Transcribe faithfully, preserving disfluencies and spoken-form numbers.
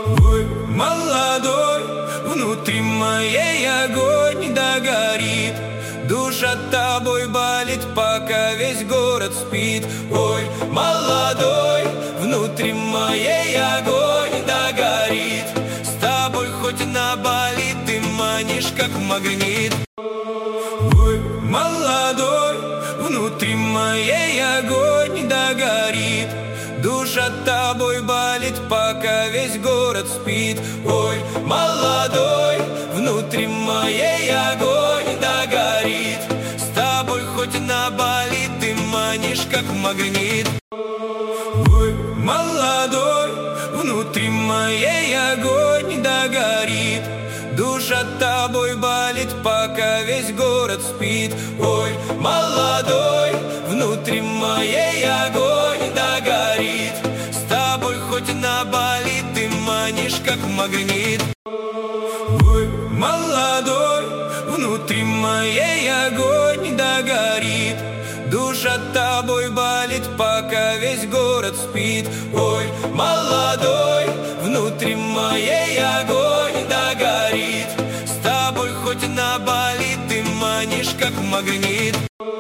Ой, молодой, внутри моей огонь догорит. Душа тобой болит, пока весь город спит. Ой, молодой, внутри моей огонь догорит. С тобой хоть на Бали ты манишь, как магнит. Ой, молодой, внутри моей огонь догорит. Душа тобой болит, пока весь город спит. Ой, молодой, внутри моей огонь догорит. С тобой хоть на Бали ты манишь, как магнит. Ой, молодой, внутри моей огонь догорит. Душа тобой болит, пока весь город спит. Ой, молодой, внутри моей огонь догорит. С тобой хоть на Бали ты манишь, как магнит. Ой, молодой, внутри моей огонь догорит. Душа тобой болит, пока весь город спит. Ой, молодой, внутри моей огонь догорит. С тобой хоть на Бали ты манишь, как магнит.